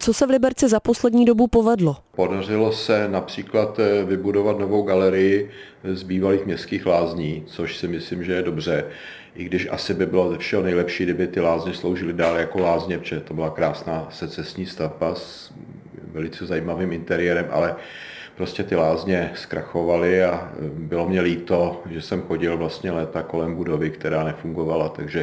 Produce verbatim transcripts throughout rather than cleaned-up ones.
Co se v Liberci za poslední dobu povedlo? Podařilo se například vybudovat novou galerii z bývalých městských lázní, což si myslím, že je dobře. I když asi by bylo ze všeho nejlepší, kdyby ty lázně sloužily dál jako lázně, protože to byla krásná secesní stavba s velice zajímavým interiérem, ale prostě ty lázně zkrachovaly a bylo mě líto, že jsem chodil vlastně léta kolem budovy, která nefungovala, takže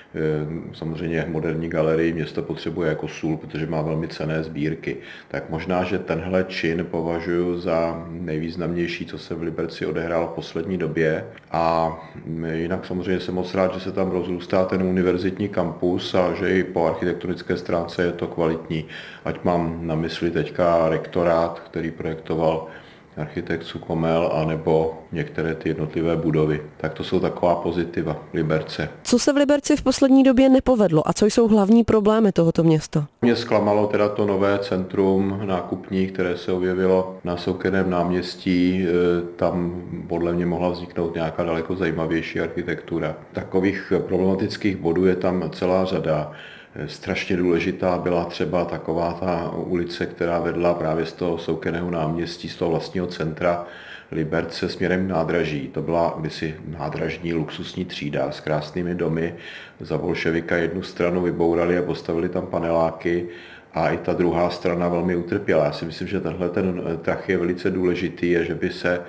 samozřejmě moderní galerii město potřebuje jako sůl, protože má velmi cenné sbírky. Tak možná, že tenhle čin považuji za nejvýznamnější, co se v Liberci odehrálo v poslední době. A jinak samozřejmě jsem moc rád, že se tam rozrůstá ten univerzitní kampus a že i po architektonické stránce je to kvalitní. Ať mám na mysli teďka rektorát, který projektoval architekt Suchomel, anebo některé ty jednotlivé budovy. Tak to jsou taková pozitiva Liberce. Co se v Liberci v poslední době nepovedlo a co jsou hlavní problémy tohoto města? Mě zklamalo teda to nové centrum nákupní, které se objevilo na Soukeném náměstí. Tam podle mě mohla vzniknout nějaká daleko zajímavější architektura. Takových problematických bodů je tam celá řada. Strašně důležitá byla třeba taková ta ulice, která vedla právě z toho Soukenného náměstí, z toho vlastního centra Liberce směrem k nádraží. To byla kdysi nádražní luxusní třída s krásnými domy. Za bolševika jednu stranu vybourali a postavili tam paneláky a i ta druhá strana velmi utrpěla. Já si myslím, že tenhle ten trh je velice důležitý a že by se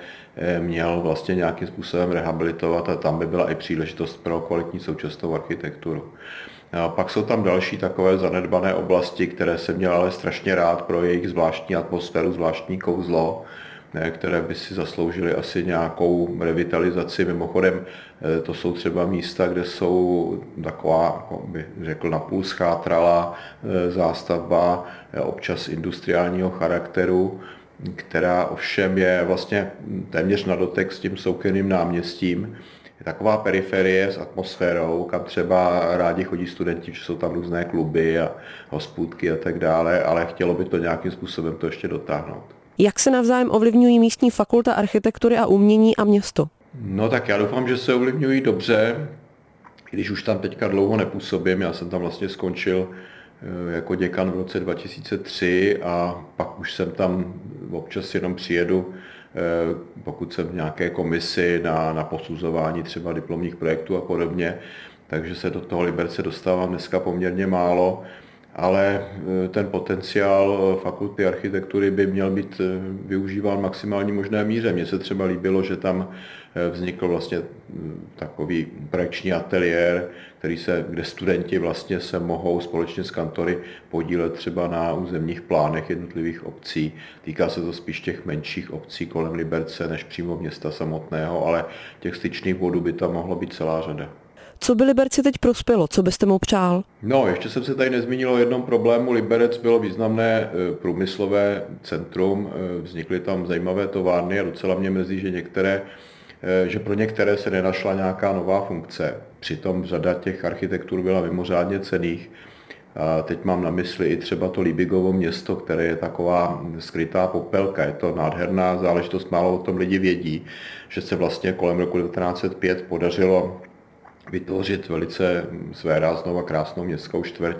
měl vlastně nějakým způsobem rehabilitovat a tam by byla i příležitost pro kvalitní současnou architekturu. A pak jsou tam další takové zanedbané oblasti, které jsem měl ale strašně rád pro jejich zvláštní atmosféru, zvláštní kouzlo, které by si zasloužily asi nějakou revitalizaci. Mimochodem, to jsou třeba místa, kde jsou taková, jako bych řekl, napůl schátralá zástavba, občas industriálního charakteru, která ovšem je vlastně téměř na dotek s tím Soukenným náměstím. Je taková periferie s atmosférou, kam třeba rádi chodí studenti, že jsou tam různé kluby a hospůdky a tak dále, ale chtělo by to nějakým způsobem to ještě dotáhnout. Jak se navzájem ovlivňují místní fakulta architektury a umění a město? No tak já doufám, že se ovlivňují dobře, když už tam teďka dlouho nepůsobím. Já jsem tam vlastně skončil jako děkan v roce dva tisíce tři a pak už jsem tam občas jenom přijedu, pokud jsem v nějaké komisi na, na posuzování třeba diplomních projektů a podobně, takže se do toho Liberce dostávám dneska poměrně málo, ale ten potenciál fakulty architektury by měl být využíván v maximální možné míře. Mně se třeba líbilo, že tam vznikl vlastně takový projekční ateliér, který se, kde studenti vlastně se mohou společně s kantory podílet třeba na územních plánech jednotlivých obcí. Týká se to spíš těch menších obcí kolem Liberce než přímo města samotného, ale těch styčných bodů by tam mohlo být celá řada. Co by Liberci teď prospělo? Co byste mu přál? No, ještě jsem se tady nezmínil o jednom problému. Liberec bylo významné průmyslové centrum, vznikly tam zajímavé továrny a docela mě mrzí, že některé že pro některé se nenašla nějaká nová funkce. Přitom řada těch architektur byla mimořádně cenných. A teď mám na mysli i třeba to Libigovo město, které je taková skrytá popelka. Je to nádherná záležitost, málo o tom lidi vědí, že se vlastně kolem roku devatenáct set pět podařilo vytvořit velice svéráznou a krásnou městskou čtvrť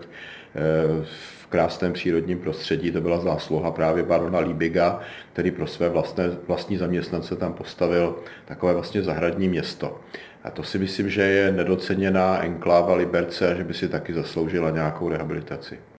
v krásném přírodním prostředí. To byla zásluha právě barona Libiga, který pro své vlastné, vlastní zaměstnance tam postavil takové vlastně zahradní město. A to si myslím, že je nedoceněná enkláva Liberce a že by si taky zasloužila nějakou rehabilitaci.